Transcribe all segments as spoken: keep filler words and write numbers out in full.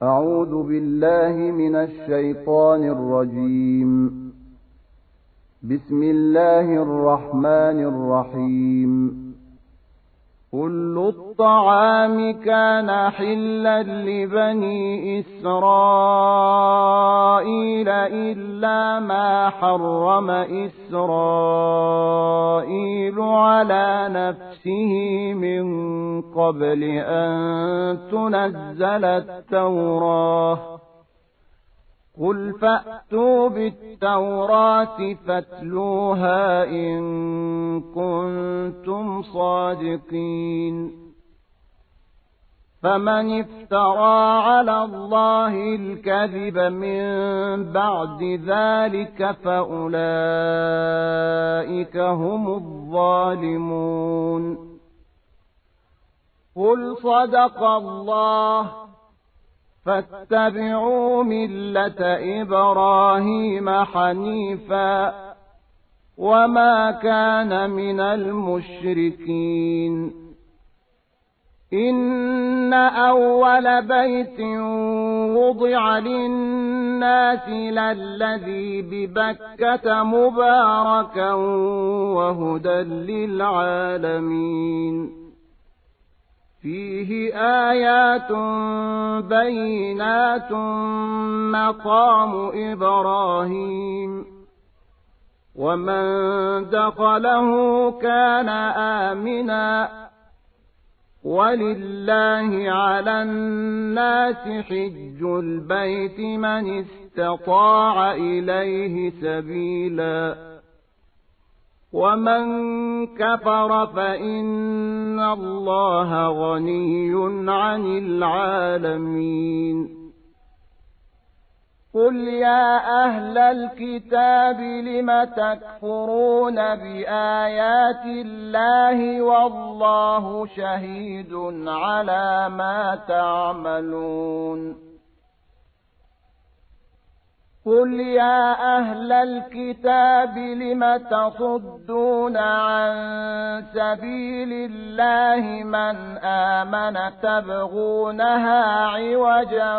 أعوذ بالله من الشيطان الرجيم. بسم الله الرحمن الرحيم. كل الطعام كان حلا لبني إسرائيل إلا ما حرم إسرائيل على نفسه من قبل أن تنزل التوراة. قل فأتوا بالتوراة فاتلوها إن كنتم صادقين. فمن افترى على الله الكذب من بعد ذلك فأولئك هم الظالمون. قل صدق الله فاتبعوا ملة إبراهيم حنيفا وما كان من المشركين. إن أول بيت وضع للناس للذي ببكة مباركا وهدى للعالمين. فيه آيات بينات مقام إبراهيم ومن دخله كان آمنا ولله على الناس حج البيت من استطاع إليه سبيلا ومن كفر فإن الله غني عن العالمين. قل يا أهل الكتاب لم تكفرون بآيات الله والله شهيد على ما تعملون. قل يا أهل الكتاب لم تصدون عن سبيل الله من آمن تبغونها عوجا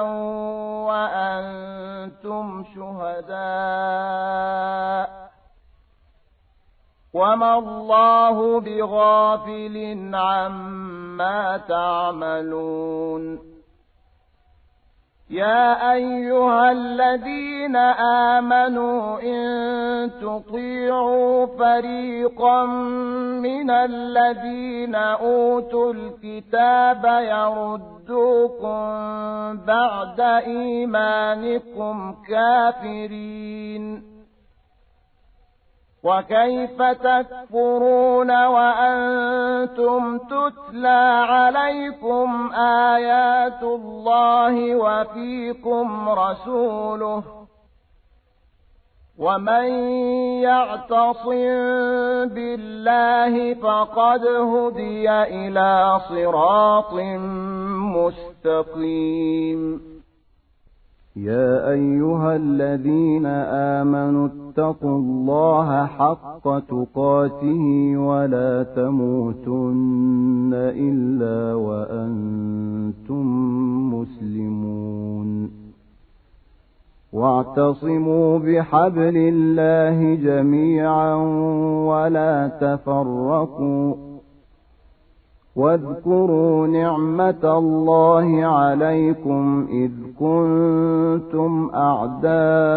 وأنتم شهداء وما الله بغافل عما تعملون. يا أيها الذين آمنوا إن تطيعوا فريقا من الذين أوتوا الكتاب يردوكم بعد إيمانكم كافرين. وكيف تكفرون وأنتم تتلى عليكم آيات الله وفيكم رسوله ومن يعتصم بالله فقد هدي إلى صراط مستقيم. يا أيها الذين آمنوا اتقوا الله حق تقاته ولا تموتن إلا وأنتم مسلمون. واعتصموا بحبل الله جميعا ولا تفرقوا. واذكروا نعمة الله عليكم إذ كنتم أعداء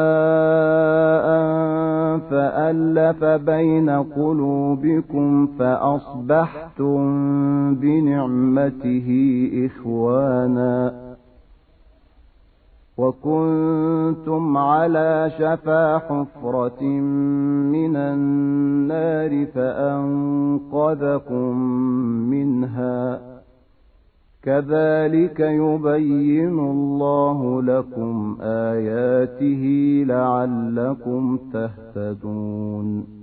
فألف بين قلوبكم فأصبحتم بنعمته إخوانا وكنتم على شفا حفرة من النار فأنقذكم منها. كذلك يبين الله لكم آياته لعلكم تهتدون.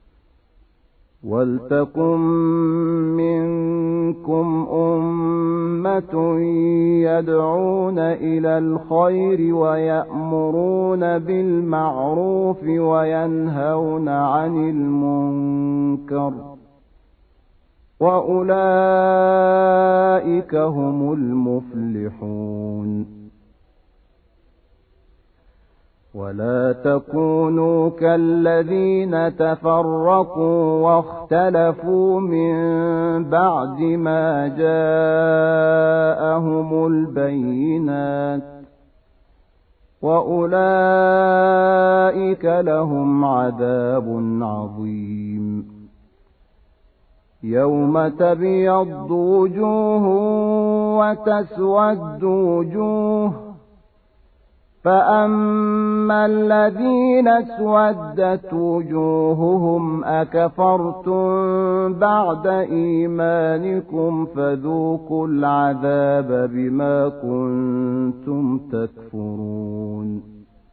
ولتكن منكم أمة يدعون إلى الخير ويأمرون بالمعروف وينهون عن المنكر وأولئك هم المفلحون. ولا تكونوا كالذين تفرقوا واختلفوا من بعد ما جاءهم البينات وأولئك لهم عذاب عظيم يوم تبيض وجوه وتسود وجوه فأما الذين اسودت وجوههم أكفرتم بعد إيمانكم فذوقوا العذاب بما كنتم تكفرون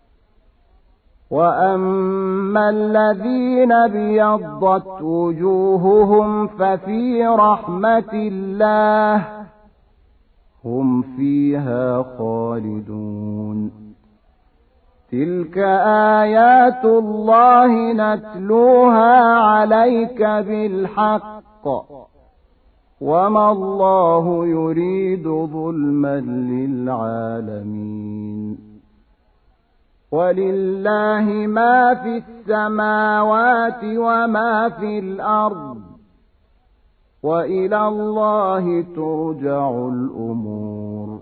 وأما الذين ابيضت وجوههم ففي رحمة الله هم فيها خالدون تلك آيات الله نتلوها عليك بالحق وما الله يريد ظلما للعالمين ولله ما في السماوات وما في الأرض وإلى الله ترجع الأمور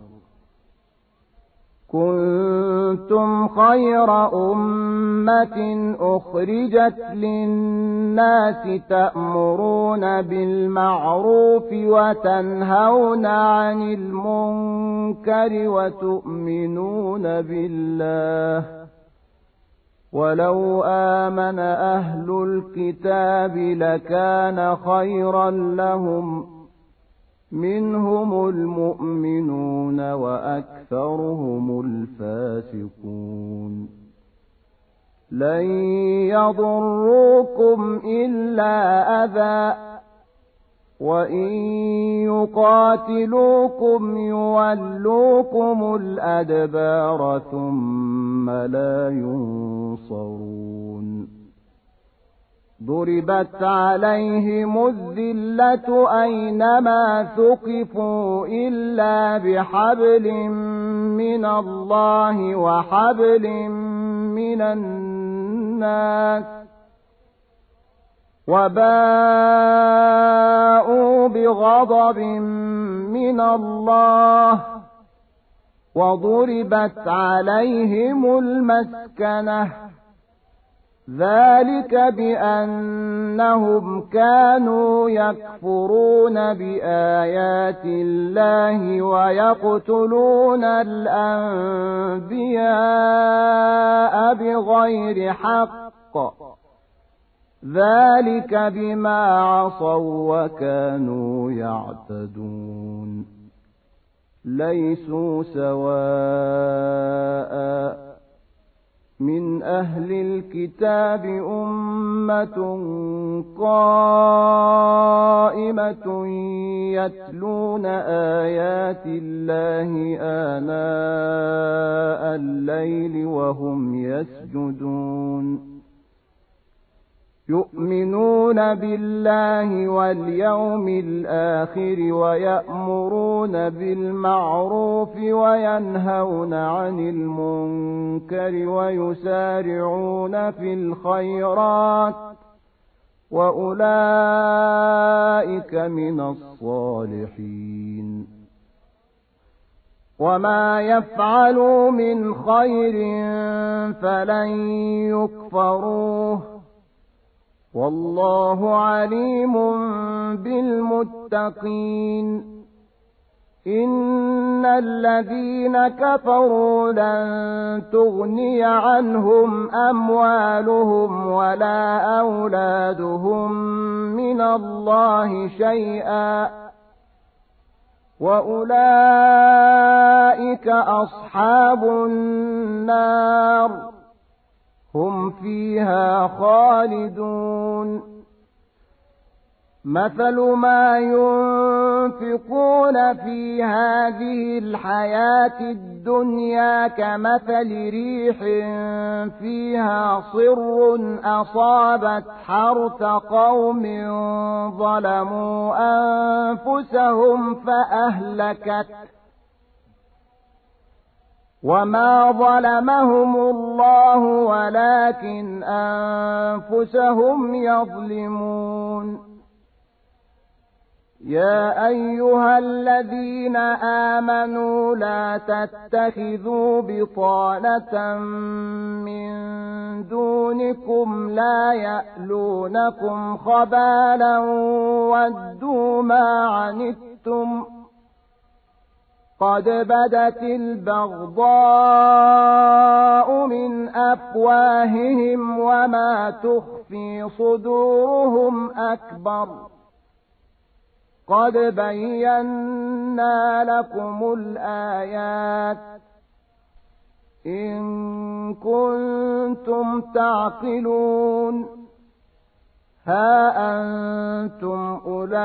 كنتم خير أمة أخرجت للناس تأمرون بالمعروف وتنهون عن المنكر وتؤمنون بالله ولو آمن أهل الكتاب لكان خيرا لهم منهم المؤمنون وأكثرهم الفاسقون لن يضروكم إلا أذى وإن يقاتلوكم يولوكم الأدبار ثم لا ينصرون ضربت عليهم الذلة أينما ثقفوا إلا بحبل من الله وحبل من الناس وباءوا بغضب من الله وضربت عليهم المسكنة ذلك بأنهم كانوا يكفرون بآيات الله ويقتلون الأنبياء بغير حق ذلك بما عصوا وكانوا يعتدون ليسوا سواء من أهل الكتاب أمة قائمة يتلون آيات الله آناء الليل وهم يسجدون يؤمنون بالله واليوم الآخر ويأمرون بالمعروف وينهون عن المنكر ويسارعون في الخيرات وأولئك من الصالحين وما يفعلوا من خير فلن يكفروه والله عليم بالمتقين إن الذين كفروا لن تغني عنهم أموالهم ولا أولادهم من الله شيئا وأولئك أصحاب النار هم فيها خالدون مثل ما ينفقون في هذه الحياة الدنيا كمثل ريح فيها صر أصابت حرث قوم ظلموا أنفسهم فأهلكت وما ظلمهم الله ولكن أنفسهم يظلمون. يا أيها الذين آمنوا لا تتخذوا بطانة من دونكم لا يألونكم خبالا ودوا ما عنتم قد بدت البغضاء من أفواههم وما تخفي صدورهم أكبر قد بينا لكم الآيات إن كنتم تعقلون. ها أنتم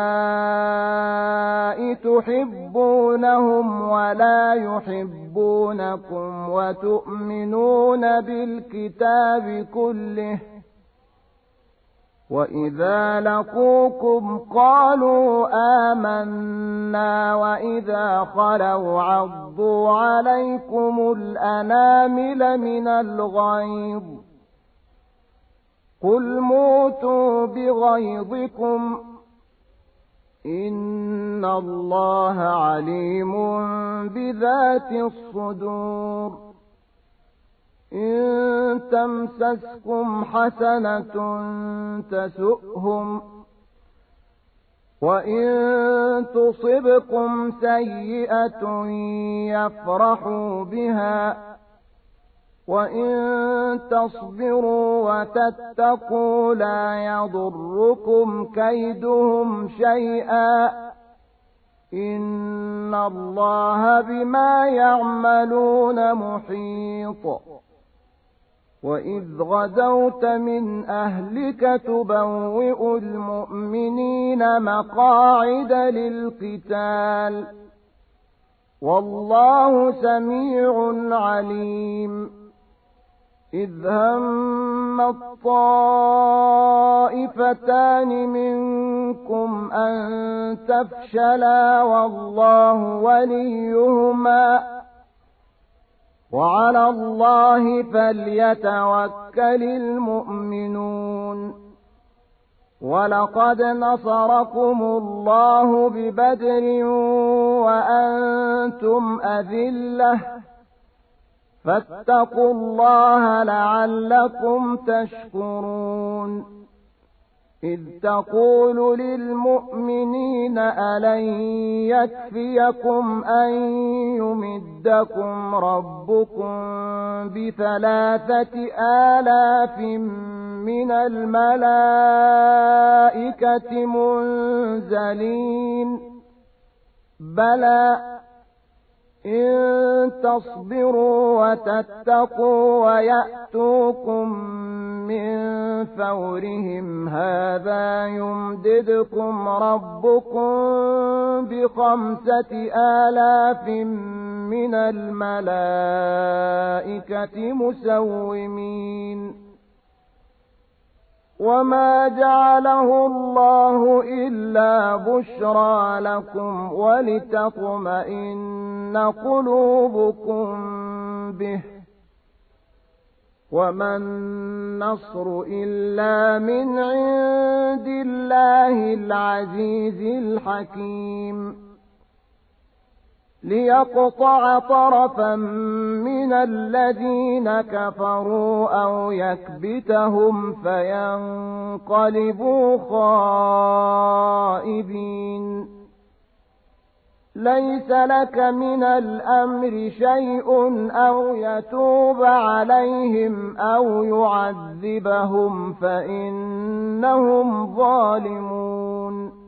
أولئك تحبونهم ولا يحبونكم وتؤمنون بالكتاب كله وإذا لقوكم قالوا آمنا وإذا خلوا عضوا عليكم الأنامل من الغيظ قل موتوا بغيظكم إن الله عليم بذات الصدور. إن تمسسكم حسنة تسؤهم وإن تصبكم سيئة يفرحوا بها وإن تصبروا وتتقوا لا يضركم كيدهم شيئا إن الله بما يعملون محيط. وإذ غدوت من أهلك تبوئ المؤمنين مقاعد للقتال والله سميع عليم. إذ هم الطائفتان منكم أن تفشلا والله وليهما وعلى الله فليتوكل المؤمنون. ولقد نصركم الله ببدر وأنتم أذلة فاتقوا الله لعلكم تشكرون. إذ تقول للمؤمنين ألن يكفيكم أن يمدكم ربكم بثلاثة آلاف من الملائكة منزلين بلى إن تصبروا وتتقوا ويأتوكم من فورهم هذا يمددكم ربكم بخمسة آلاف من الملائكة مسومين. وما جعله الله إلا بشرى لكم ولتطمئن قلوبكم به وما النصر إلا من عند الله العزيز الحكيم. ليقطع طرفا من الذين كفروا أو يكبتهم فينقلبوا خائبين. ليس لك من الأمر شيء أو يتوب عليهم أو يعذبهم فإنهم ظالمون.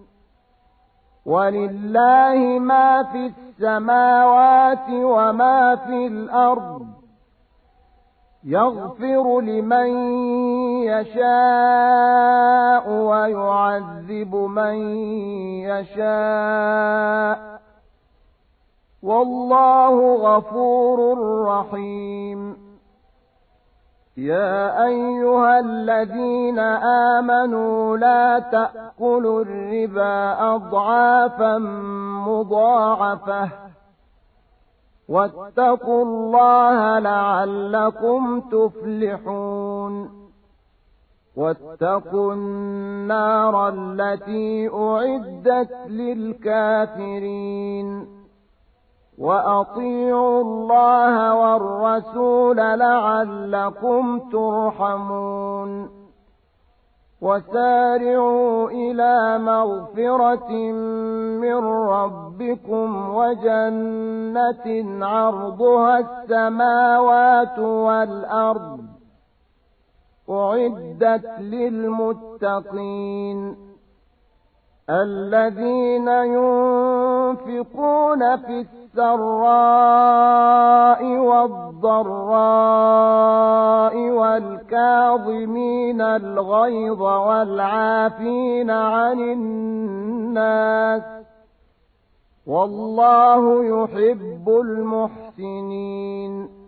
ولله ما في السماوات وما في الأرض يغفر لمن يشاء ويعذب من يشاء والله غفور رحيم. يا أيها الذين آمنوا لا تأكلوا الربا أضعافا مضاعفة واتقوا الله لعلكم تفلحون واتقوا النار التي أعدت للكافرين وأطيعوا الله والرسول لعلكم ترحمون وسارعوا إلى مغفرة من ربكم وجنة عرضها السماوات والأرض أعدت للمتقين الذين ينفقون في السراء والضراء والكاظمين الغيظ والعافين عن الناس والله يحب المحسنين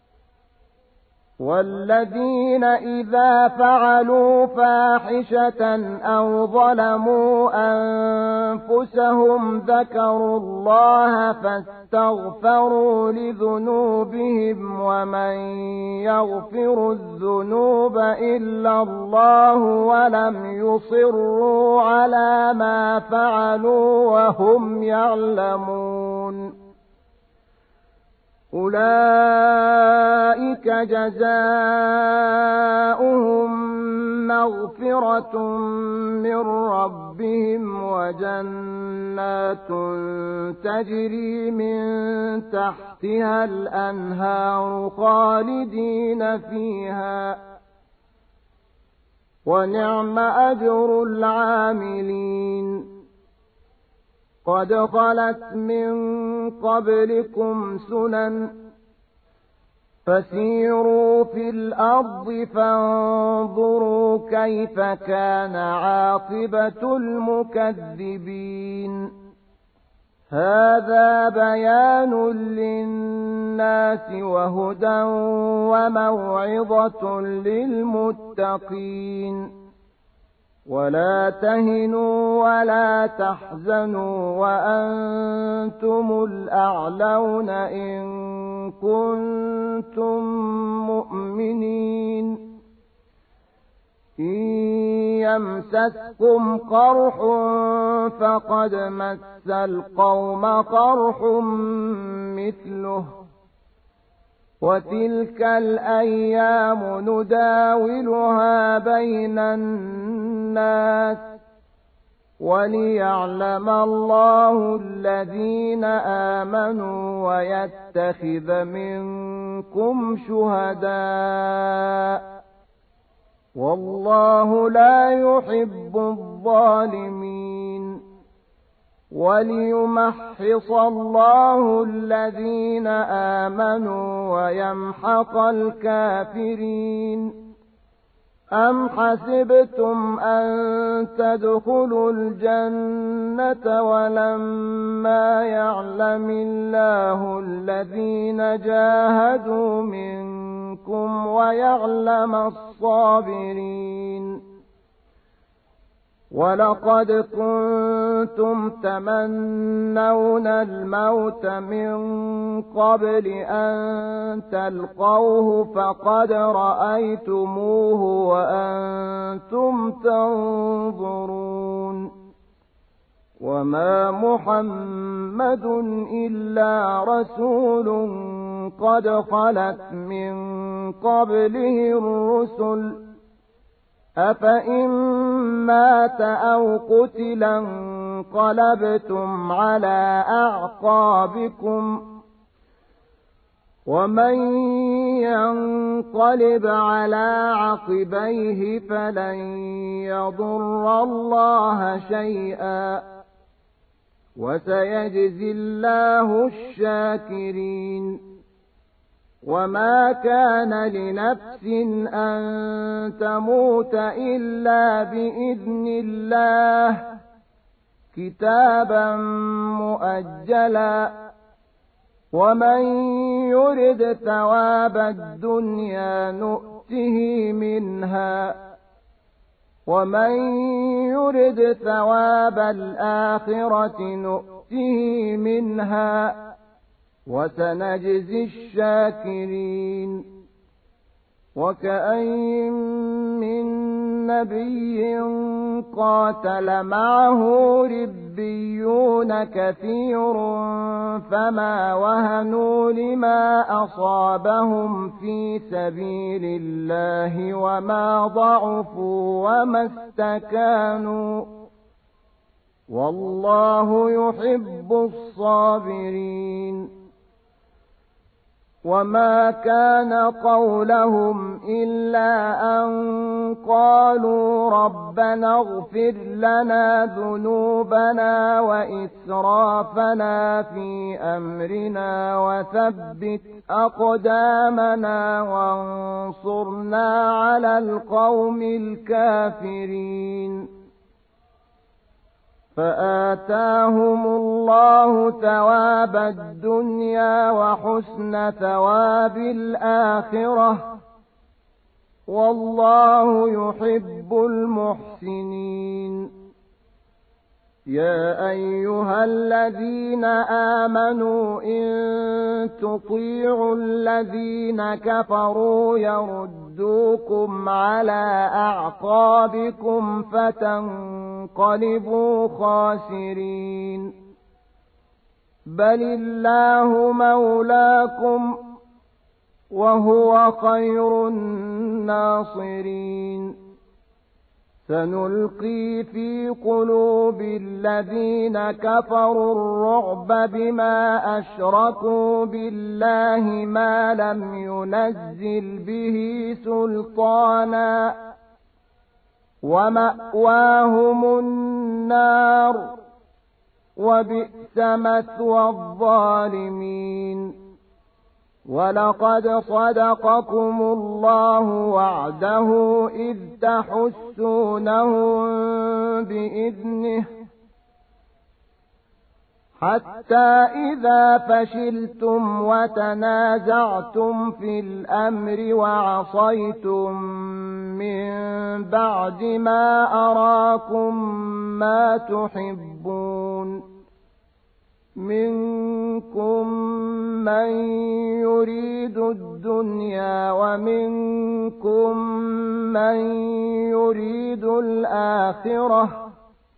والذين إذا فعلوا فاحشة أو ظلموا أنفسهم ذكروا الله فاستغفروا لذنوبهم ومن يغفر الذنوب إلا الله ولم يصروا على ما فعلوا وهم يعلمون أولئك جزاؤهم مغفرة من ربهم وجنات تجري من تحتها الأنهار خالدين فيها ونعم أجر العاملين قد خلت من قبلكم سنن فسيروا في الأرض فانظروا كيف كان عاقبة المكذبين هذا بيان للناس وهدى وموعظة للمتقين ولا تهنوا ولا تحزنوا وأنتم الأعلون إن كنتم مؤمنين إن يمسسكم قرح فقد مس القوم قرح مثله وتلك الأيام نداولها بين الناس وليعلم الله الذين آمنوا ويتخذ منكم شهداء والله لا يحب الظالمين وليمحص الله الذين آمنوا ويمحق الكافرين أم حسبتم أن تدخلوا الجنة ولما يعلم الله الذين جاهدوا منكم ويعلم الصابرين ولقد كنتم تمنون الموت من قبل أن تلقوه فقد رأيتموه وأنتم تنظرون وما محمد إلا رسول قد خلت من قبله الرسل أفإن مات أو قتلا انقلبتم على أعقابكم ومن ينقلب على عقبيه فلن يضر الله شيئا وسيجزي الله الشاكرين وما كان لنفس أن تموت إلا بإذن الله كتابا مؤجلا ومن يرد ثواب الدنيا نؤته منها ومن يرد ثواب الآخرة نؤته منها وسنجزي الشاكرين. وكأين من نبي قاتل معه ربيون كثير فما وهنوا لما أصابهم في سبيل الله وما ضعفوا وما استكانوا والله يحب الصابرين. وما كان قولهم إلا أن قالوا ربنا اغفر لنا ذنوبنا وإسرافنا في أمرنا وثبت أقدامنا وانصرنا على القوم الكافرين. فآتاهم الله ثواب الدنيا وحسن ثواب الآخرة والله يحب المحسنين. يا أيها الذين آمنوا إن تطيعوا الذين كفروا يردوكم على أعقابكم فتنقلبوا خاسرين. بل الله مولاكم وهو خير الناصرين. سنلقي في قلوب الذين كفروا الرعب بما أشركوا بالله ما لم ينزل به سلطانا ومأواهم النار وبئس مثوى الظالمين. ولقد صدقكم الله وعده إذ تحسونهم بإذنه حتى إذا فشلتم وتنازعتم في الأمر وعصيتم من بعد ما أراكم ما تحبون منكم من يريد الدنيا ومنكم من يريد الآخرة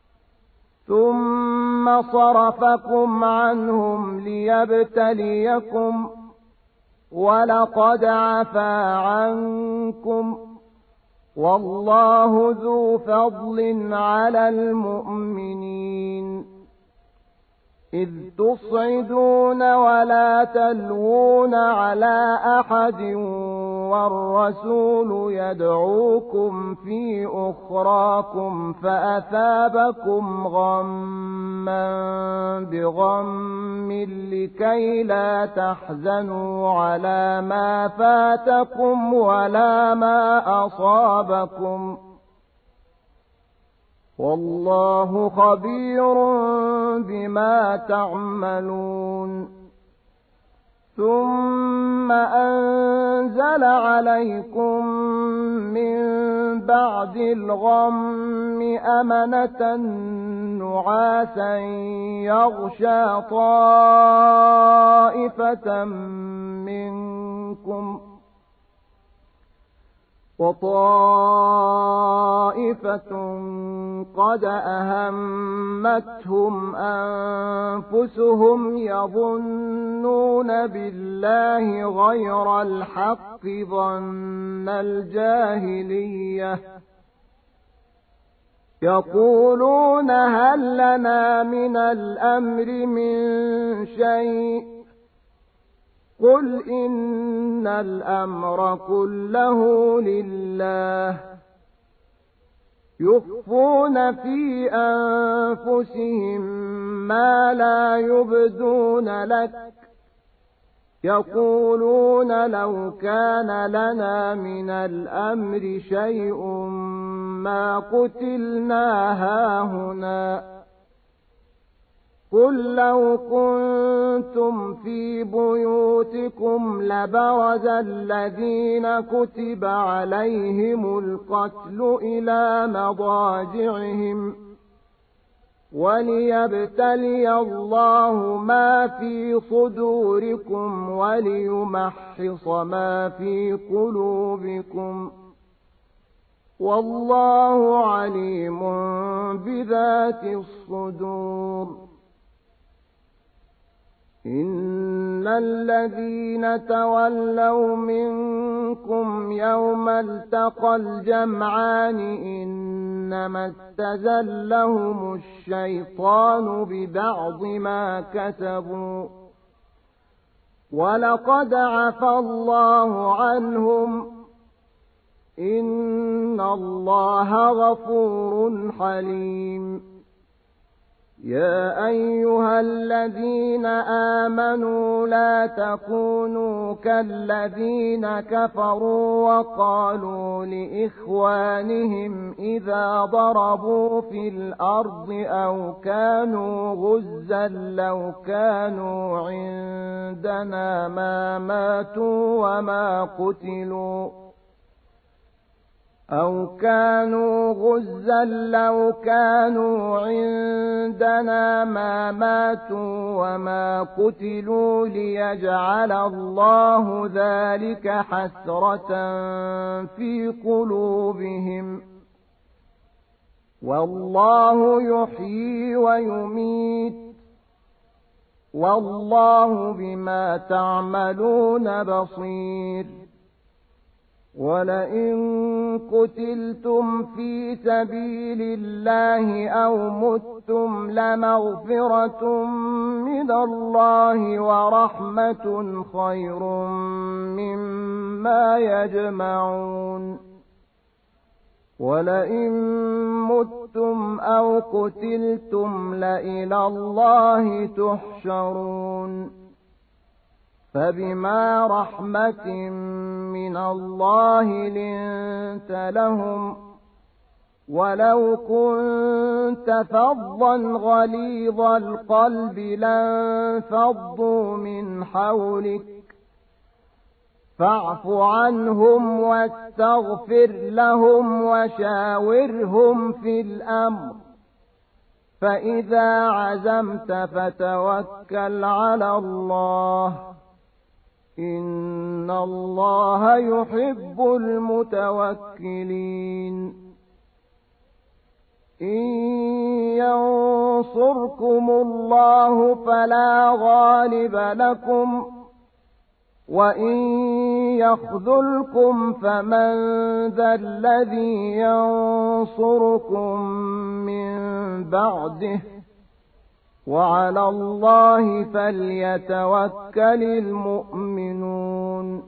ثم صرفكم عنهم ليبتليكم ولقد عفا عنكم والله ذو فضل على المؤمنين. إذ تصعدون ولا تلوون على أحد والرسول يدعوكم في أخراكم فأثابكم غما بغم لكي لا تحزنوا على ما فاتكم ولا ما أصابكم والله خبير بما تعملون. ثم أنزل عليكم من بعد الغم أمنة نعاسا يغشى طائفة منكم وطائفة قد أهمتهم أنفسهم يظنون بالله غير الحق ظن الجاهلية يقولون هل لنا من الأمر من شيء قل إن الأمر كله لله يخفون في أنفسهم ما لا يبدون لك يقولون لو كان لنا من الأمر شيء ما قتلنا هاهنا قل لو كنتم في بيوتكم لبرز الذين كتب عليهم القتل إلى مضاجعهم وليبتلي الله ما في صدوركم وليمحص ما في قلوبكم، والله عليم بذات الصدور. إن الذين تولوا منكم يوم التقى الجمعان إنما استزلهم الشيطان ببعض ما كسبوا، ولقد عفى الله عنهم، إن الله غفور حليم. يا أيها الذين آمنوا لا تكونوا كالذين كفروا وقالوا لإخوانهم إذا ضربوا في الأرض أو كانوا غزا لو كانوا عندنا ما ماتوا وما قتلوا أو كانوا غزا لو كانوا عندنا ما ماتوا وما قتلوا ليجعل الله ذلك حسرة في قلوبهم، والله يحيي ويميت، والله بما تعملون بصير. ولئن قتلتم في سبيل الله أو متم لمغفرة من الله ورحمة خير مما يجمعون. ولئن متم أو قتلتم لإلى الله تحشرون. فبما رحمة من الله لنت لهم، ولو كنت فظا غليظ القلب لانفضوا من حولك، فاعف عنهم واستغفر لهم وشاورهم في الأمر، فإذا عزمت فتوكل على الله، إن الله يحب المتوكلين. إن ينصركم الله فلا غالب لكم، وإن يخذلكم فمن ذا الذي ينصركم من بعده، وعلى الله فليتوكل المؤمنون.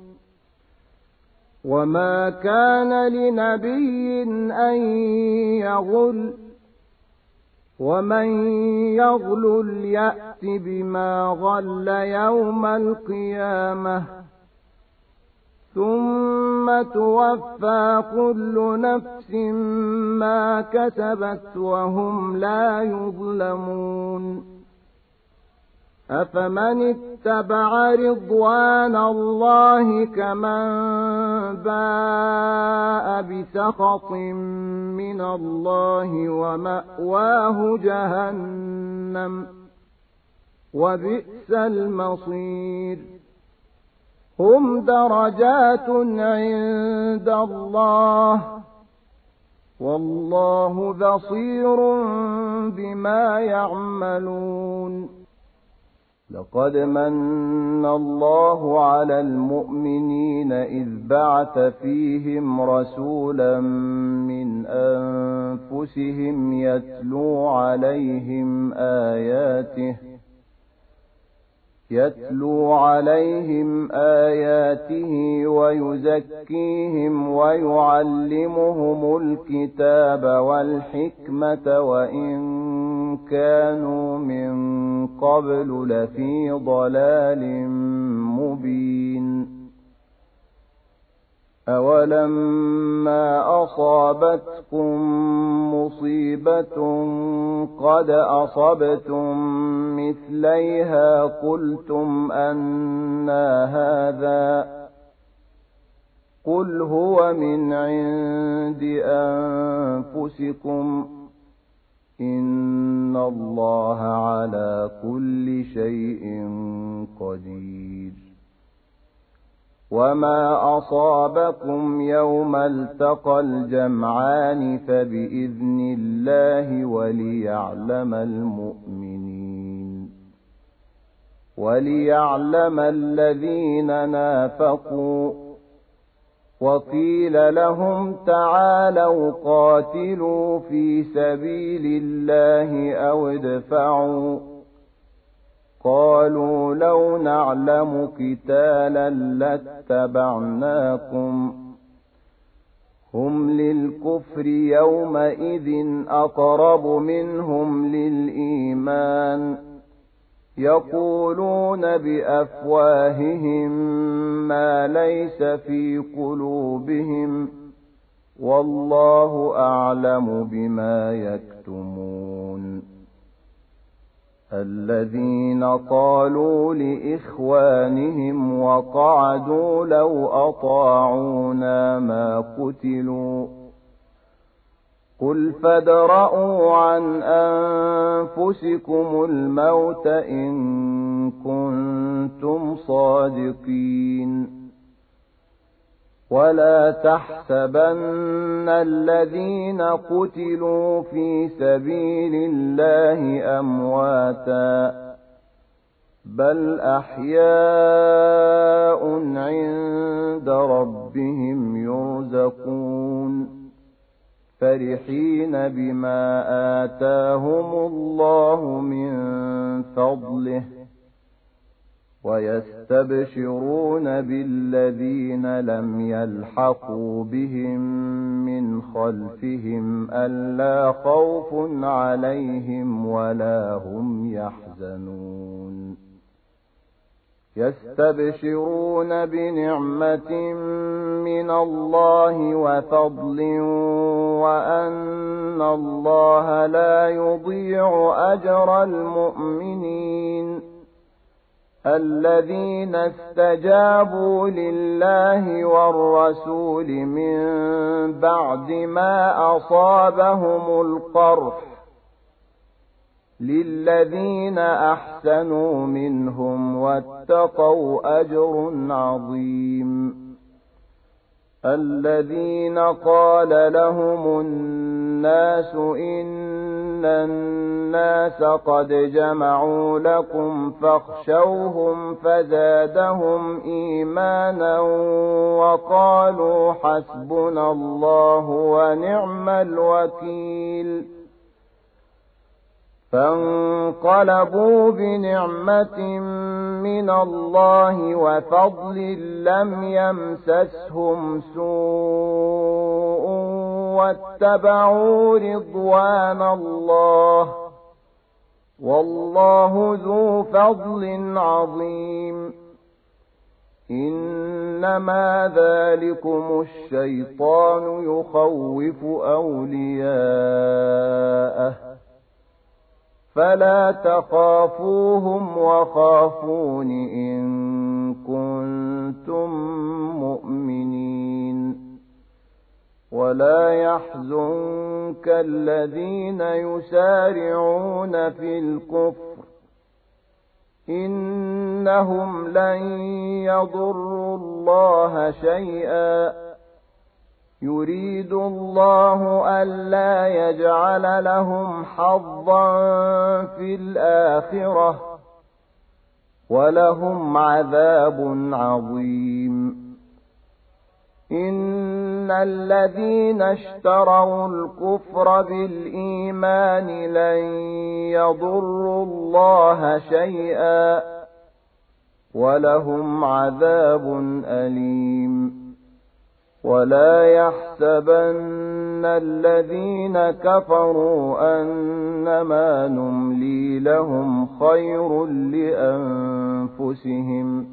وما كان لنبي أن يغل، ومن يغلل يأت بما غل يوم القيامة، ثم توفى كل نفس ما كسبت وهم لا يظلمون. أفمن اتبع رضوان الله كمن باء بسخط من الله ومأواه جهنم، وبئس المصير. هم درجات عند الله، والله بصير بما يعملون. لقد من الله على المؤمنين إذ بعث فيهم رسولا من أنفسهم يتلو عليهم آياته يتلو عليهم آياته ويزكيهم ويعلمهم الكتاب والحكمة وإن كانوا من قبل لفي ضلال مبين. أولما أصابتكم مصيبة قد أصبتم مثليها قلتم أنى هذا، قل هو من عند أنفسكم، إن الله على كل شيء قدير. وما أصابكم يوم التقى الجمعان فبإذن الله وليعلم المؤمنين وليعلم الذين نافقوا. وقيل لهم تعالوا قاتلوا في سبيل الله أو ادفعوا. قالوا لو نعلم قتالا لاتبعناكم. هم للكفر يومئذ أقرب منهم للإيمان يقولون بأفواههم ما ليس في قلوبهم والله أعلم بما يكتمون. الذين قالوا لإخوانهم وقعدوا لو أطاعونا ما قتلوا قل فادرءوا عن أنفسكم الموت إن كنتم صادقين. ولا تحسبن الذين قتلوا في سبيل الله أمواتا بل أحياء عند ربهم يرزقون فرحين بما آتاهم الله من فضله ويستبشرون بالذين لم يلحقوا بهم من خلفهم ألا خوف عليهم ولا هم يحزنون. يستبشرون بنعمة من الله وفضل وأن الله لا يضيع أجر المؤمنين الذين استجابوا لله والرسول من بعد ما أصابهم القرح للذين أحسنوا منهم واتقوا أجر عظيم. الذين قال لهم الناس إن الناس قد جمعوا لكم فاخشوهم فزادهم إيمانا وقالوا حسبنا الله ونعم الوكيل. فانقلبوا بنعمة من الله وفضل لم يمسسهم سوء واتبعوا رضوان الله والله ذو فضل عظيم. إنما ذلكم الشيطان يخوف أولياءه فلا تخافوهم وخافون إن كنتم مؤمنين. ولا يحزنك الذين يسارعون في الكفر إنهم لن يضروا الله شيئا يريد الله ألا يجعل لهم حظا في الآخرة ولهم عذاب عظيم. إن الذين اشتروا الكفر بالإيمان لن يضروا الله شيئا ولهم عذاب أليم. ولا يحسبن الذين كفروا أنما نملي لهم خير لأنفسهم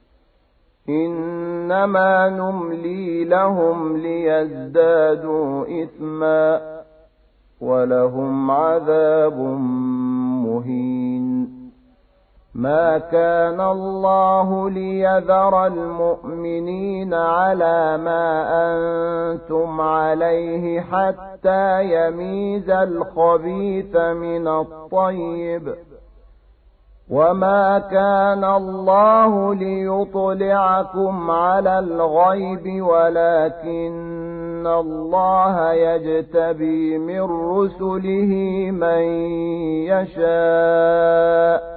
إنما نملي لهم ليزدادوا إثما ولهم عذاب مهين. ما كان الله ليذر المؤمنين على ما أنتم عليه حتى يميز الخبيث من الطيب، وما كان الله ليطلعكم على الغيب ولكن الله يجتبي من رسله من يشاء،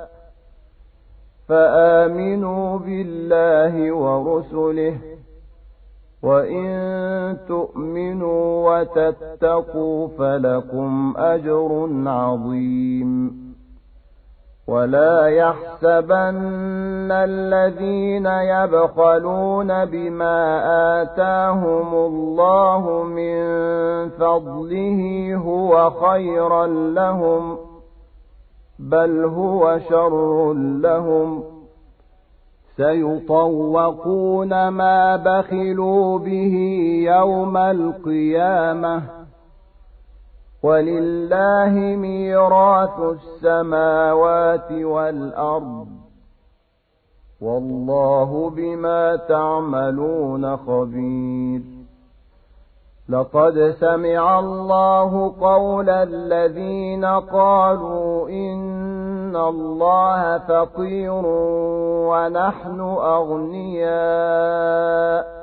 فآمنوا بالله ورسله، وإن تؤمنوا وتتقوا فلكم أجر عظيم. ولا يحسبن الذين يبخلون بما آتاهم الله من فضله هو خيرا لهم، بل هو شر لهم، سيطوقون ما بخلوا به يوم القيامة، ولله ميراث السماوات والأرض، والله بما تعملون خبير. لقد سمع الله قول الذين قالوا إن الله فقير ونحن أغنياء،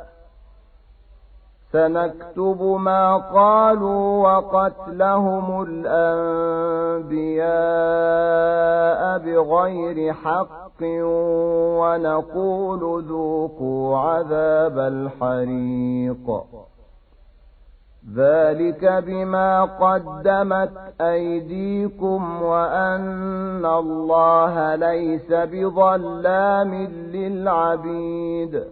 سنكتب ما قالوا وقتلهم الأنبياء بغير حق، ونقول ذوقوا عذاب الحريق، ذلك بما قدمت أيديكم وأن الله ليس بظلام للعبيد.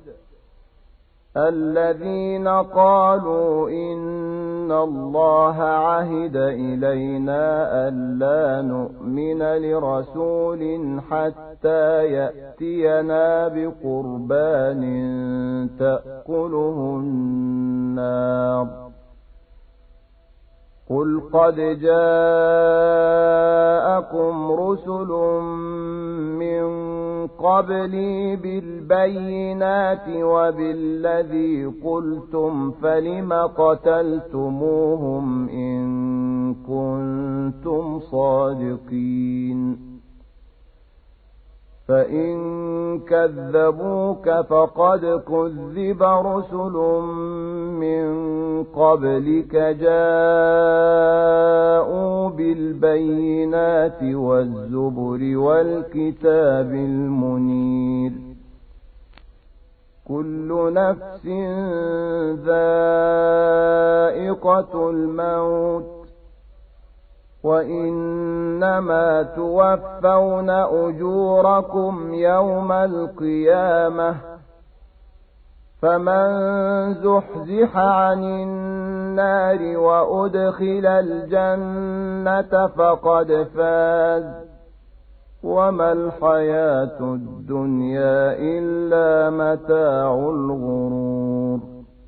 الذين قالوا إن الله عهد إلينا ألا نؤمن لرسول حتى يأتينا بقربان تأكله النار، قل قد جاءكم رسل من قبلي بالبينات وبالذي قلتم فلم قتلتموهم إن كنتم صادقين، فإن كذبوك فقد كذب رسل من قبلك جاءوا بالبينات والزبر والكتاب المنير، كل نفس ذائقة الموت، وإنما توفون أجوركم يوم القيامة، فمن زحزح عن النار وأدخل الجنة فقد فاز، وما الحياة الدنيا إلا متاع الغرور.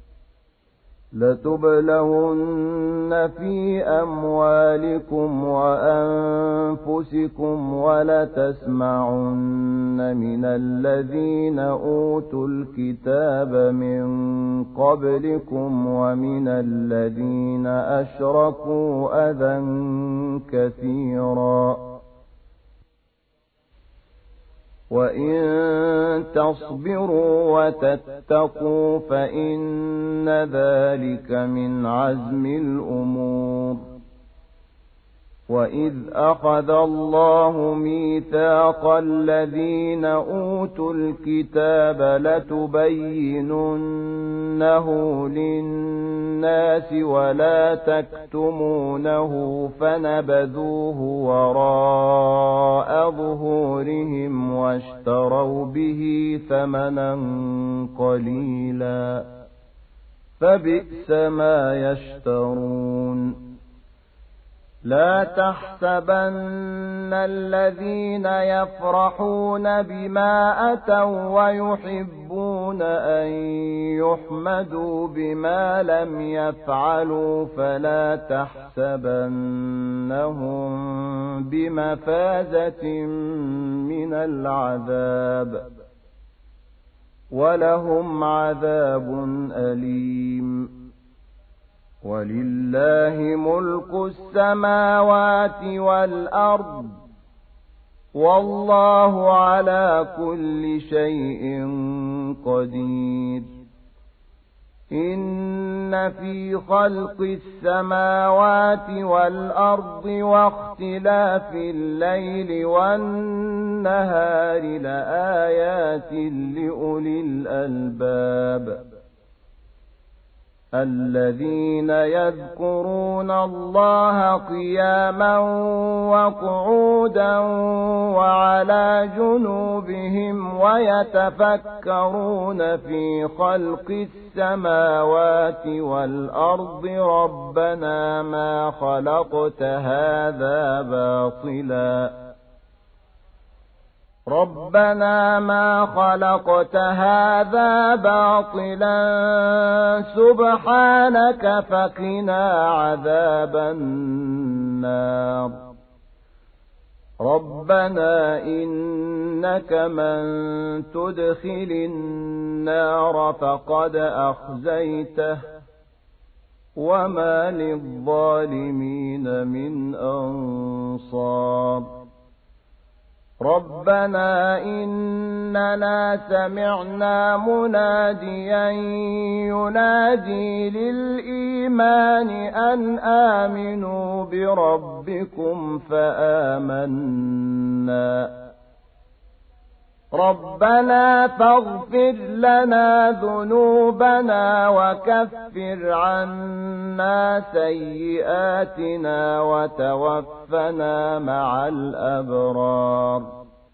لتبلون في أموالكم وأنفسكم ولتسمعن من الذين أوتوا الكتاب من قبلكم ومن الذين أشركوا أذى كثيرا، وإن تصبروا وتتقوا فإن ذلك من عزم الأمور. وإذ أخذ الله ميثاق الذين أوتوا الكتاب لتبيننه للناس ولا تكتمونه فنبذوه وراء ظهورهم واشتروا به ثمنا قليلا، فبئس ما يشترون. لا تحسبن الذين يفرحون بما أتوا ويحبون أن يحمدوا بما لم يفعلوا فلا تحسبنهم بمفازة من العذاب ولهم عذاب أليم. ولله ملك السماوات والأرض والله على كل شيء قدير. إن في خلق السماوات والأرض واختلاف الليل والنهار لآيات لأولي الألباب الذين يذكرون الله قياما وقعودا وعلى جنوبهم ويتفكرون في خلق السماوات والأرض ربنا ما خلقت هذا باطلا ربنا ما خلقت هذا باطلا سبحانك فقنا عذاب النار. ربنا إنك من تدخل النار فقد أخزيته وما للظالمين من أنصار. ربنا إننا سمعنا مناديا ينادي للإيمان أن آمنوا بربكم فآمنا ربنا فاغفر لنا ذنوبنا وكفر عنا سيئاتنا وتوفنا مع الأبرار.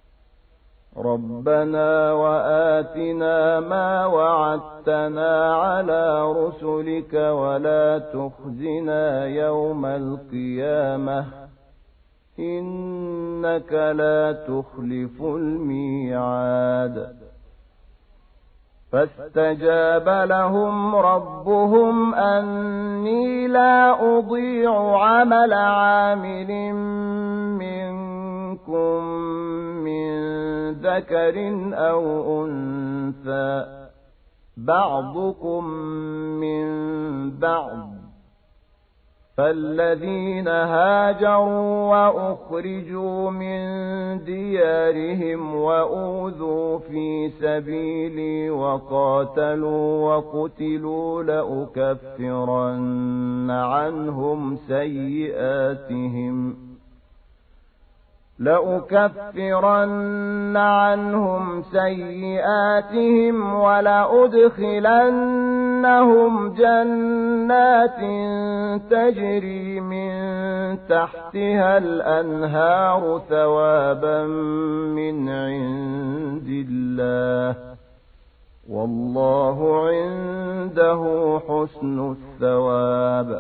ربنا وآتنا ما وعدتنا على رسلك ولا تخزنا يوم القيامة إنك لا تخلف الميعاد. فاستجاب لهم ربهم أني لا أضيع عمل عامل منكم من ذكر أو أنثى بعضكم من بعض فالذين هاجروا وأخرجوا من ديارهم وأوذوا في سبيلي وقاتلوا وقتلوا لأكفرن عنهم سيئاتهم لأكفرن عنهم سيئاتهم ولأدخلنهم جنات تجري من تحتها الأنهار ثوابا من عند الله والله عنده حسن الثواب.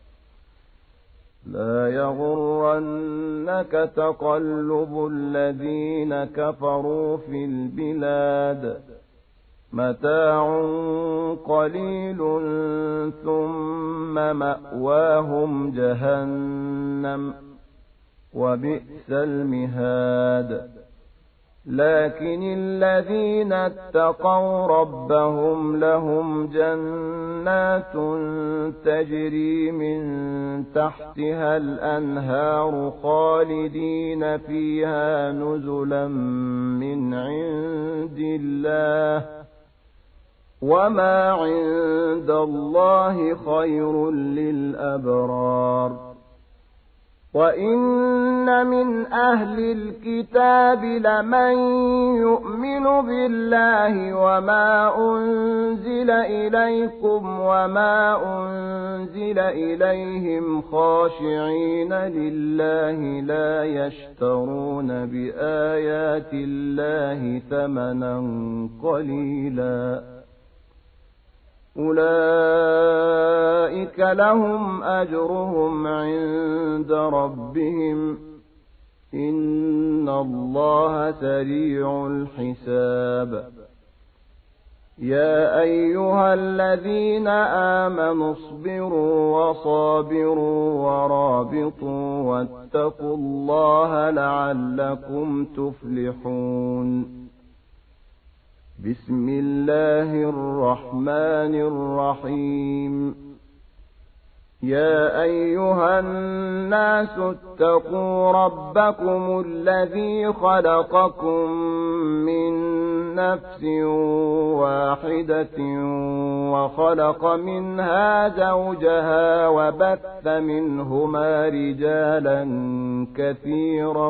لا يغرنك تقلب الذين كفروا في البلاد متاع قليل ثم مأواهم جهنم وبئس المهاد. لكن الذين اتقوا ربهم لهم جنات تجري من تحتها الأنهار خالدين فيها نزلا من عند الله وما عند الله خير للأبرار. وإن من أهل الكتاب لمن يؤمن بالله وما أنزل إليكم وما أنزل إليهم خاشعين لله لا يشترون بآيات الله ثمنا قليلا أولئك أولئك لهم أجرهم عند ربهم إن الله سريع الحساب يا أيها الذين آمنوا اصبروا وصابروا ورابطوا واتقوا الله لعلكم تفلحون بسم الله الرحمن الرحيم يا أيها الناس اتقوا ربكم الذي خلقكم من نفس واحدة وخلق منها زوجها وبث منهما رجالا كثيرا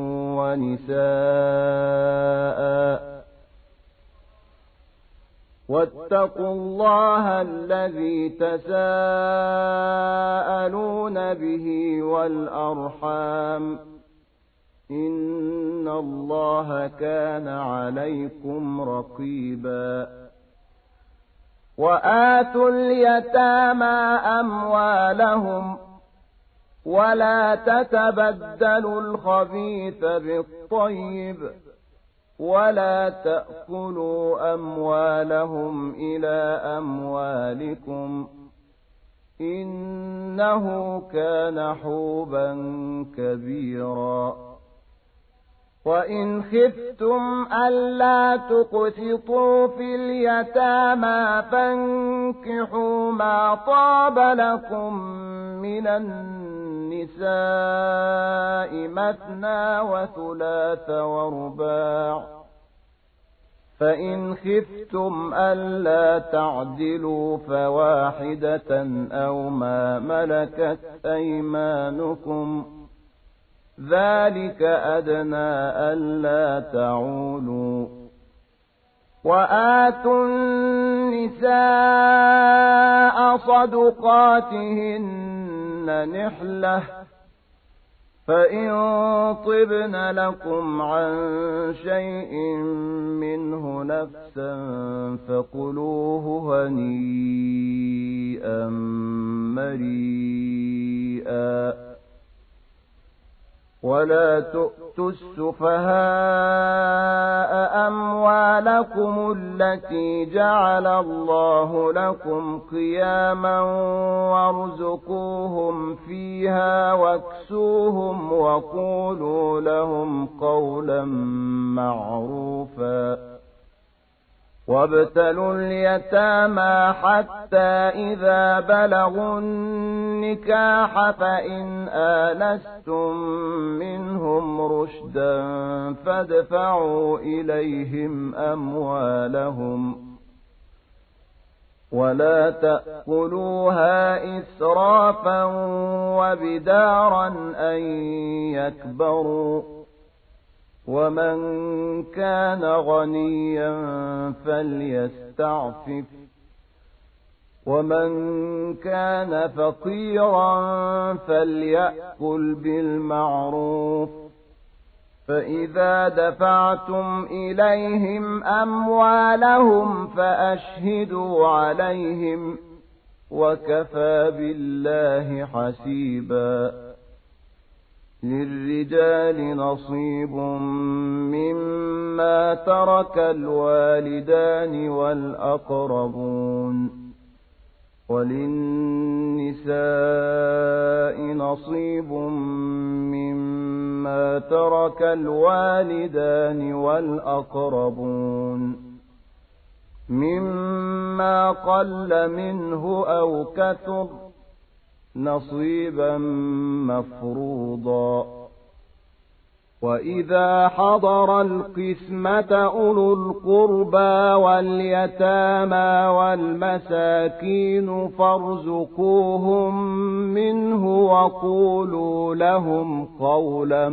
ونساء واتقوا الله الذي تساءلون به والأرحام إن الله كان عليكم رقيبا وآتوا اليتامى أموالهم ولا تتبدلوا الخبيث بالطيب ولا تأكلوا أموالهم إلى أموالكم إنه كان حوبا كبيرا وإن خفتم ألا تقسطوا في اليتامى فانكحوا ما طاب لكم من النساء مثنى وثلاث ورباع فإن خفتم ألا تعدلوا فواحدة أو ما ملكت أيمانكم ذلك أدنى ألا تعولوا وآتوا النساء صدقاتهن نحلة فإن طبن لكم عن شيء منه نفسا فكلوه هنيئا مريئا ولا تؤتوا السفهاء أموالكم التي جعل الله لكم قياما وارزقوهم فيها واكسوهم وقولوا لهم قولا معروفا وابتلوا اليتامى حتى إذا بلغوا النكاح فإن آنستم منهم رشدا فادفعوا إليهم أموالهم ولا تأكلوها إسرافا وبدارا أن يكبروا ومن كان غنيا فليستعفف ومن كان فقيرا فليأكل بالمعروف فإذا دفعتم إليهم أموالهم فأشهدوا عليهم وكفى بالله حسيبا للرجال نصيب مما ترك الوالدان والأقربون وللنساء نصيب مما ترك الوالدان والأقربون مما قل منه أو كثر نصيبا مفروضا وإذا حضر القسمة أولو القربى واليتامى والمساكين فارزقوهم منه وقولوا لهم قولا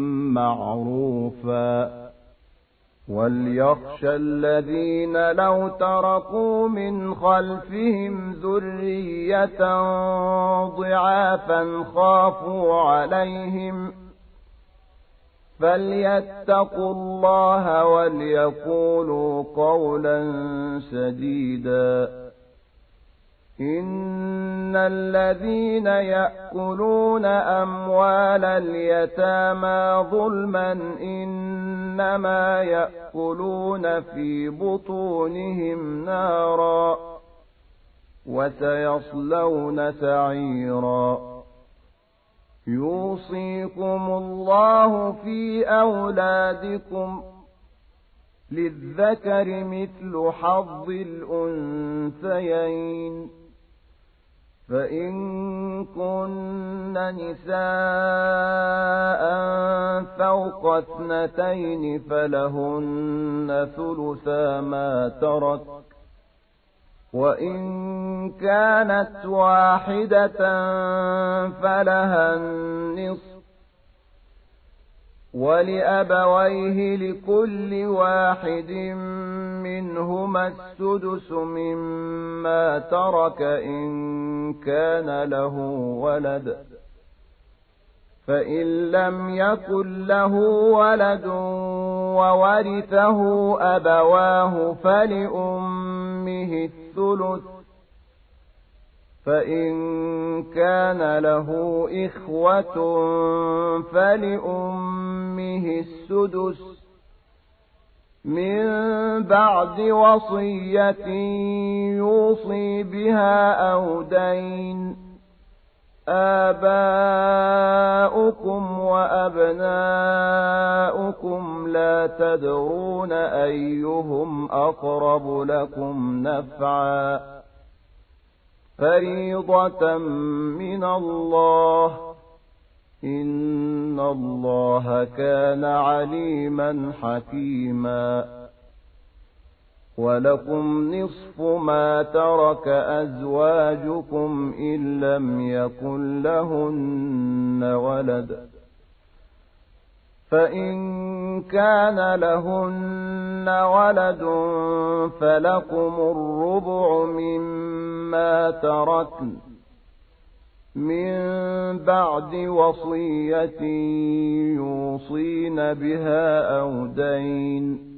معروفا وليخشى الذين لو تركوا من خلفهم ذرية ضعافا خافوا عليهم فليتقوا الله وليقولوا قولا سديدا إن الذين يأكلون أموال اليتامى ظلما إنما يأكلون في بطونهم نارا وسيصلون سعيرا يوصيكم الله في أولادكم للذكر مثل حظ الأنثيين فإن كن نساء فوق اثنتين فلهن ثلثا ما ترك وإن كانت واحدة فلها النصف ولأبويه لكل واحد منهما السدس مما ترك إن كان له ولد فإن لم يكن له ولد وورثه أبواه فلأمه الثلث فإن كان له إخوة فلأمه السدس من بعد وصية يوصي بها أو دين آباؤكم وأبناؤكم لا تدرون أيهم أقرب لكم نفعا فريضة من الله إن الله كان عليما حكيما ولكم نصف ما ترك أزواجكم إن لم يكن لهن ولد فإن كان لهن ولد فلكم الربع مما تركن من بعد وصية يوصين بها أو دين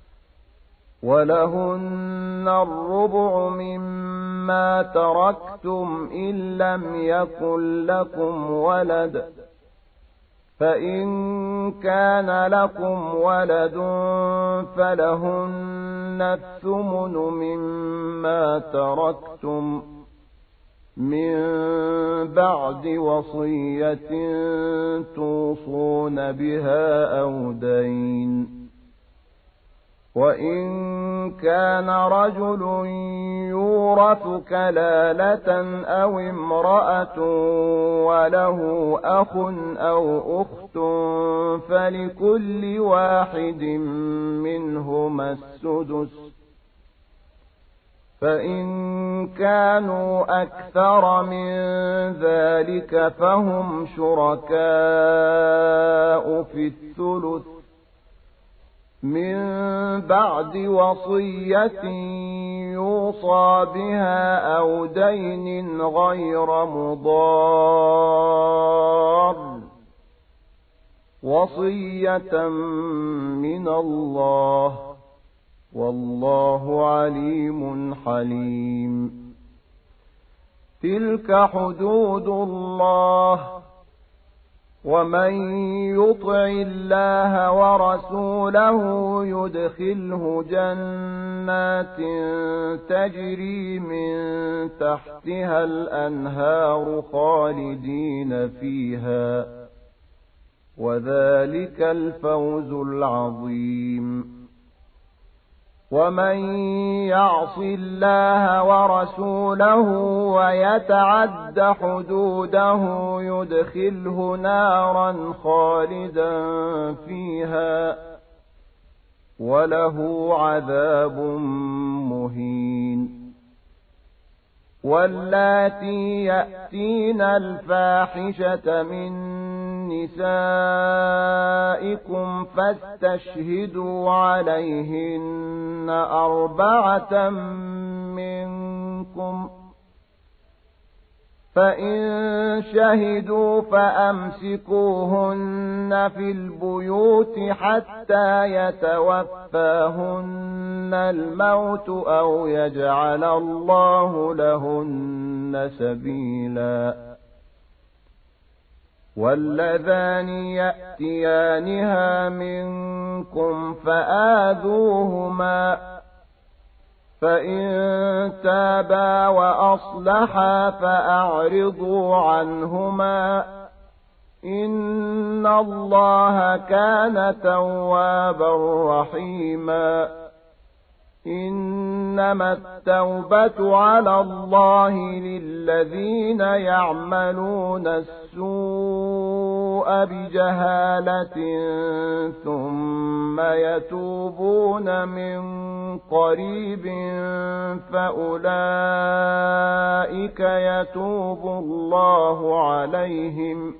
ولهن الربع مما تركتم إن لم يكن لكم ولد فإن كان لكم ولد فلهن الثمن مما تركتم من بعد وصية توصون بها أو دين وإن كان رجل يورث كلالة أو امرأة وله أخ أو أخت فلكل واحد منهما السدس فإن كانوا أكثر من ذلك فهم شركاء في الثلث من بعد وصية يوصى بها أو دين غير مضار وصية من الله والله عليم حليم تلك حدود الله ومن يطع الله ورسوله يدخله جنات تجري من تحتها الأنهار خالدين فيها وذلك الفوز العظيم ومن يعص الله ورسوله ويتعد حدوده يدخله نارا خالدا فيها وله عذاب مهين واللاتي يأتين الفاحشة من نسائكم فاستشهدوا عليهن أربعة منكم فإن شهدوا فأمسكوهن في البيوت حتى يتوفاهن الموت أو يجعل الله لهن سبيلا. واللذان يأتيانها منكم فآذوهما، فإن تابا وأصلحا فأعرضوا عنهما، إن الله كان توابا رحيما. إنما التوبة على الله للذين يعملون السوء بجهالة ثم يتوبون من قريب فأولئك يتوب الله عليهم،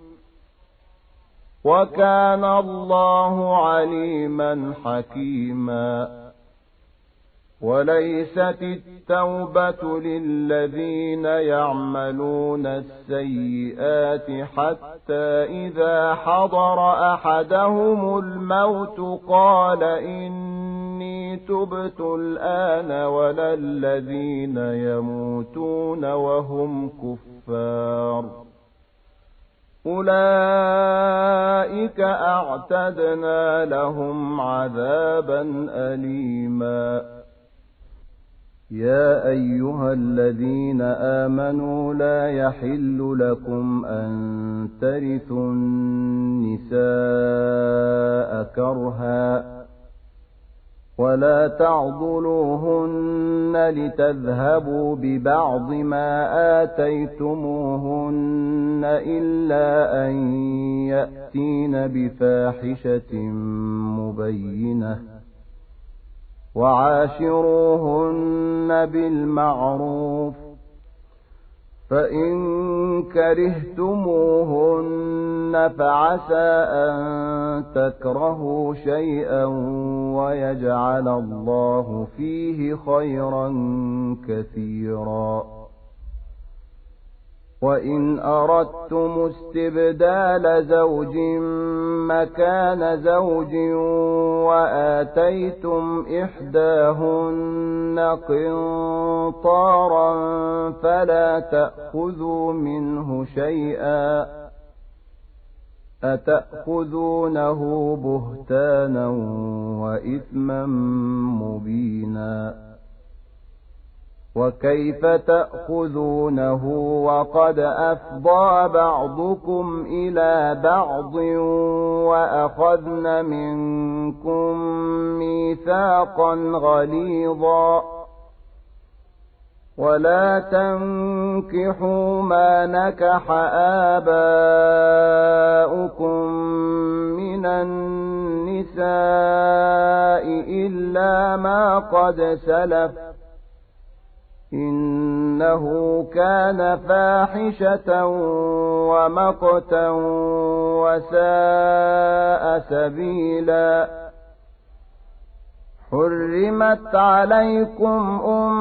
وكان الله عليما حكيما. وليست التوبة للذين يعملون السيئات حتى إذا حضر أحدهم الموت قال إني تبت الآن، ولا الذين يموتون وهم كفار، أولئك أعتدنا لهم عذابا أليما. يا أيها الذين آمنوا لا يحل لكم أن ترثوا النساء كرها، ولا تعضلوهن لتذهبوا ببعض ما آتيتموهن إلا أن يأتين بفاحشة مبينة، وعاشروهن بالمعروف، فإن كرهتموهن فعسى أن تكرهوا شيئا ويجعل الله فيه خيرا كثيرا. وإن أردتم استبدال زوج مكان زوج وآتيتم إحداهن قنطارا فلا تأخذوا منه شيئا، أتأخذونه بهتانا وإثما مبينا. وكيف تأخذونه وقد أفضى بعضكم إلى بعض وأخذن منكم ميثاقا غليظا؟ ولا تنكحوا ما نكح آباؤكم من النساء إلا ما قد سلف، إنه كان فاحشة ومقتا وساء سبيلا. حرمت عليكم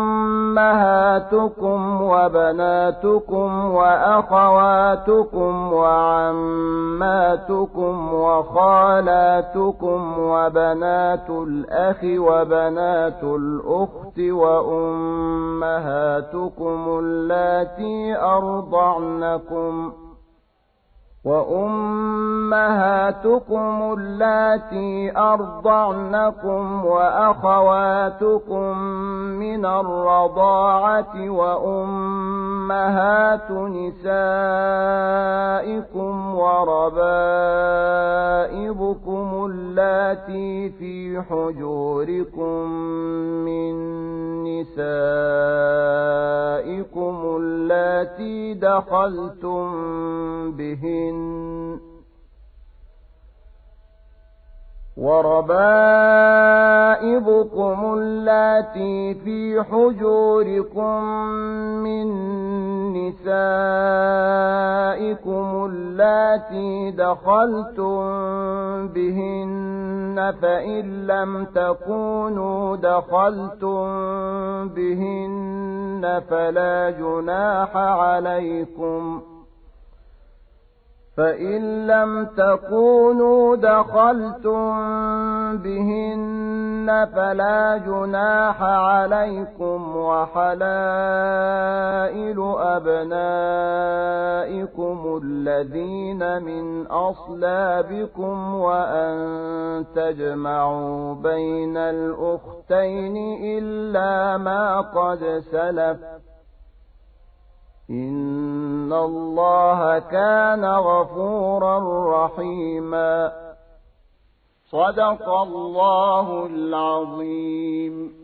أمهاتكم وبناتكم وأخواتكم وعماتكم وخالاتكم وبنات الأخ وبنات الأخت وأمهاتكم اللاتي أرضعنكم وأمهاتكم اللاتي أرضعنكم وأخواتكم من الرضاعة وأمهات نسائكم وربائبكم اللاتي في حجوركم من نسائكم اللاتي دخلتم بهن وربائبكم اللاتي في حجوركم من نسائكم اللاتي اللاتي دخلتم بهن فإن لم تكونوا دخلتم بهن فلا جناح عليكم فإن لم تكونوا دخلتم بهن فلا جناح عليكم وحلائل أبنائكم الذين من أصلابكم وأن تجمعوا بين الأختين إلا ما قد سلف إن الله كان غفورا رحيما. صدق الله العظيم.